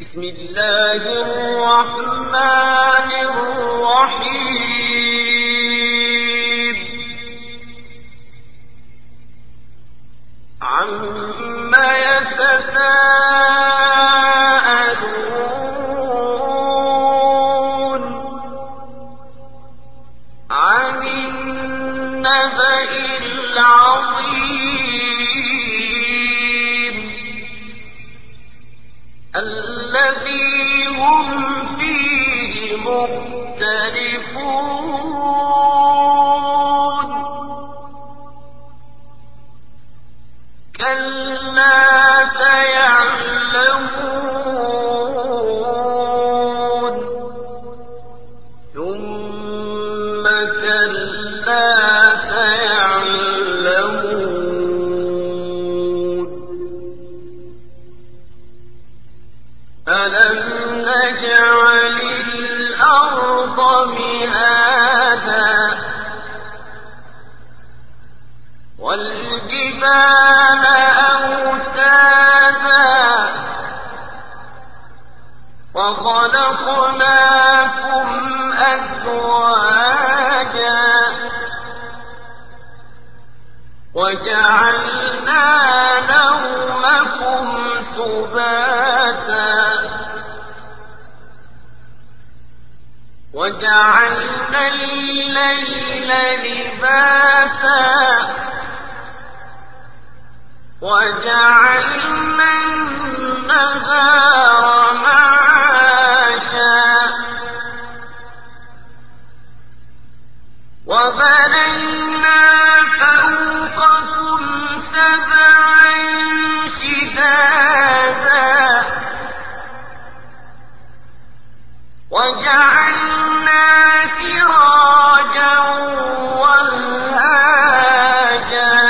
بسم الله الرحمن الرحيم عما يتساءلون عن النبأ العظيم الذي هم فيه مختلفون كلا سيعلمون ثم كلا سيعلمون ألم نجعل الأرض مهادا والجبال أوتادا وخلقناكم أزواجا وجعلنا نومكم سباتا وجعلنا الليل لباسا وجعلنا النهار معاشا وبنينا فوقكم سبعا شدادا وجعلنا سراجا وهاجا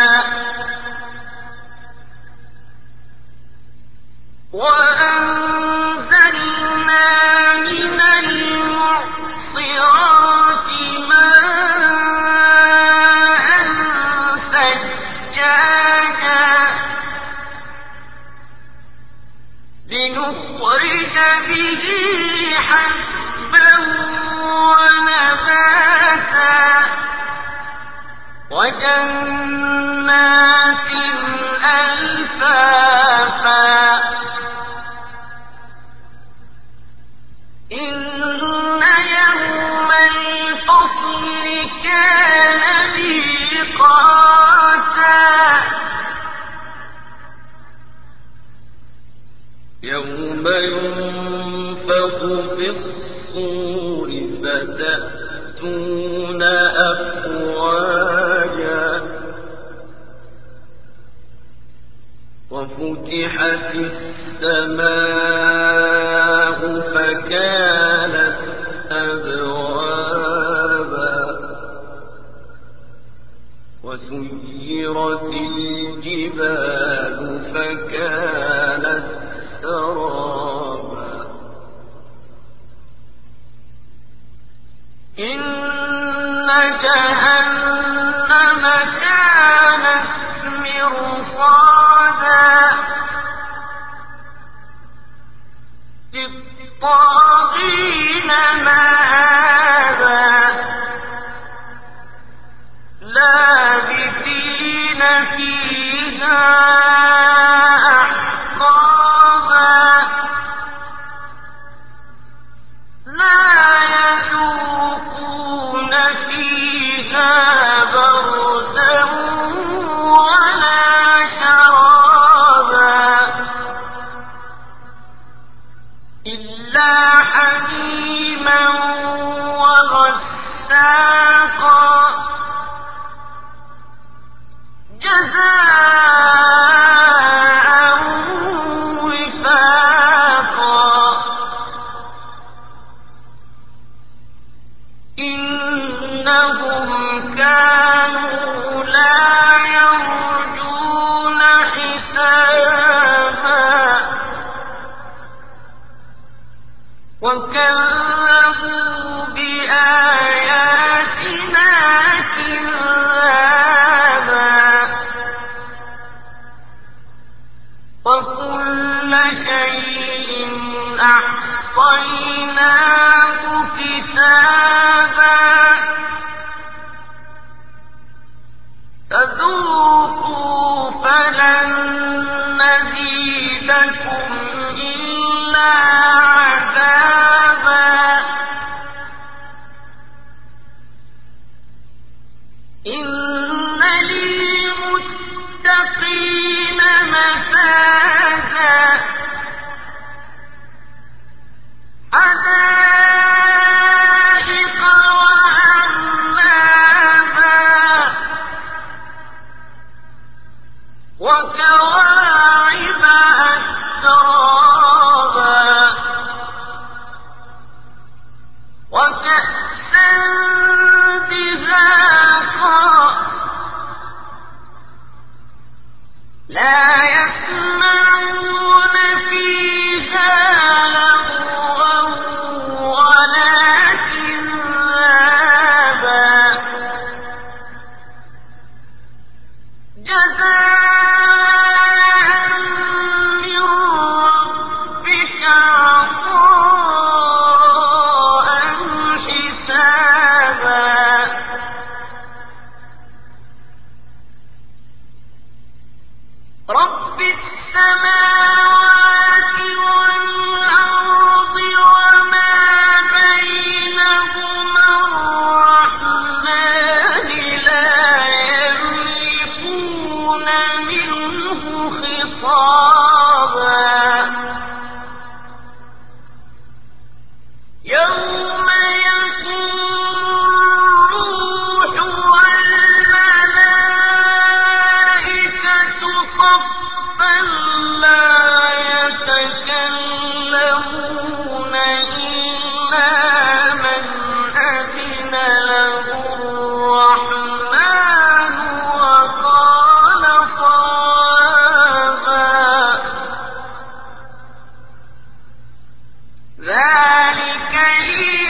وأنزلنا من المعصرات ماء ثجاجا لنخرج به حبا ونباتا وجنات ألفافا إن يوم الفصل كان ميقاتا يوم ينفخ في الصور فتأتون أفواجا وفتحت السماء فكانت أبوابا وسيرت الجبال فكانت سرابا إن جهنم كانت مرصادا للطاغين مآبا لابثين فيها أحقابا لا يذوقون فيها بردا ولا شرابا إلا حميما وغساقا جزاء وفاقا إنهم كانوا لا يرجون حسابا وكذبوا بآياتنا كذابا وكل شيء أحصيناه كتابا فذوقوا فلن نزيدكم إلا عذابا إن للمتقين مفازا حدائق وأعنابا وكواعب أترابا وكأسا دهاقا لا يسمعون فيها لغوا ولا كذابا جزاء من ربك عطاء حسابا رب السماوات والأرض وما بينهما الرحمن لا يملكون منه خطابا يوم يقوم الروح والملائكة صفا لا يتكلمون إلا من أذن له الرحمن وقال صوابا ذلك